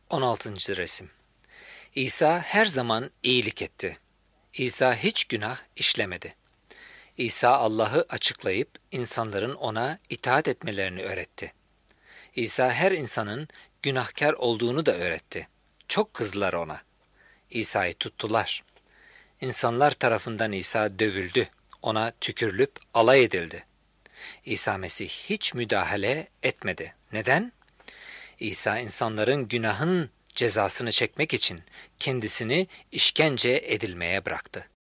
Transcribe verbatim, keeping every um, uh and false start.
on altıncı resim. İsa her zaman iyilik etti. İsa hiç günah işlemedi. İsa Allah'ı açıklayıp insanların ona itaat etmelerini öğretti. İsa her insanın günahkar olduğunu da öğretti. Çok kızdılar ona. İsa'yı tuttular. İnsanlar tarafından İsa dövüldü. Ona tükürülüp alay edildi. İsa Mesih hiç müdahale etmedi. Neden? İsa insanların günahın cezasını çekmek için kendisini işkence edilmeye bıraktı.